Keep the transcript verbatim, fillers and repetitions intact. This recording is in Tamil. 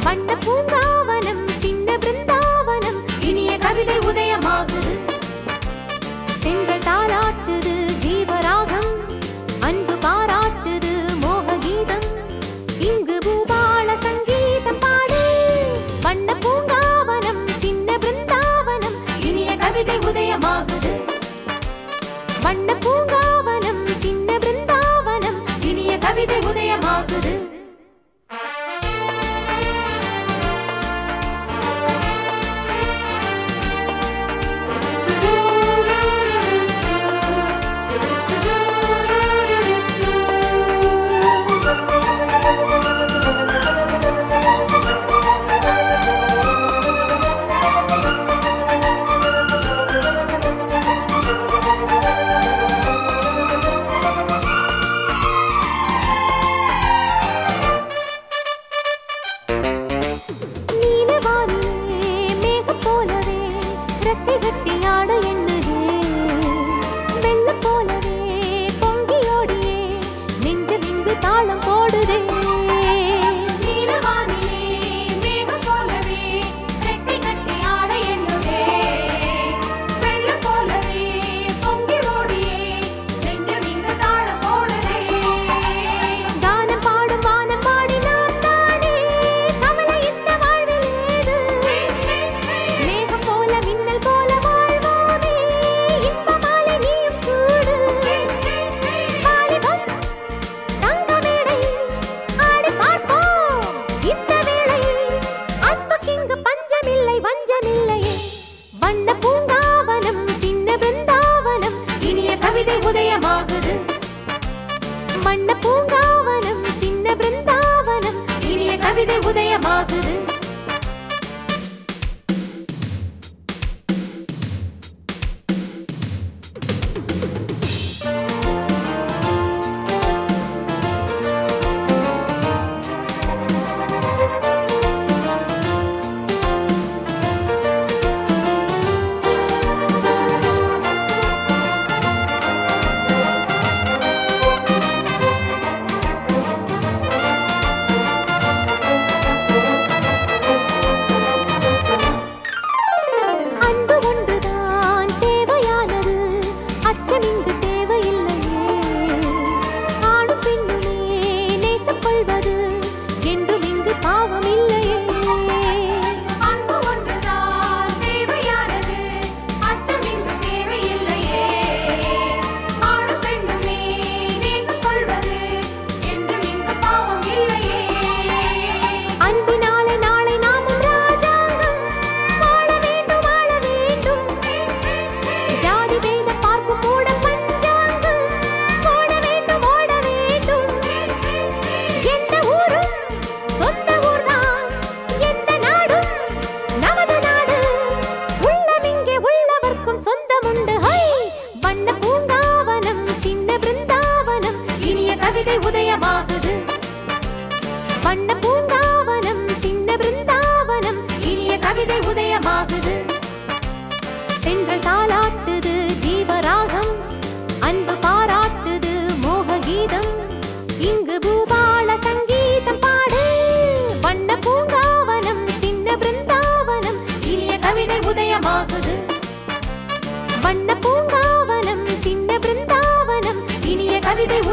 வண்ண பூங்காவனம் சின்ன பிருந்தாவனம் இனிய கவிதை உதயமாகுது. பெண்கள் தாலாட்டுது ஜீவராகம், அன்பு பாராட்டுது மோக கீதம். இங்கு பூபால சங்கீதம் பாடு. வண்ண பூங்காவனம் சின்ன பிருந்தாவனம் இனிய கவிதை உதயமாகுது. வண்ண பூங்காவனம் சின்ன பிருந்தாவனம் இனிய கவிதை உதயமாகுது. வண்ண பூங்காவனம் சின்ன பிருந்தாவனம் இனிய கவிதை உதயமாகுது. உதயமாகுது. வண்ண பூங்காவனம் சின்ன பிருந்தாவனம் இனிய கவிதை உதயமாகுது. பெண்கள் தாலாட்டுது ஜீவராகம், அன்பு பாராட்டுது மோக கீதம். இங்கு பூபால சங்கீதம் பாடு. வண்ண பூங்காவனம் சின்ன பிருந்தாவனம் இனிய கவிதை உதயமாகுது. வண்ண பூங்காவனம் சின்ன பிருந்தாவனம் இனிய கவிதை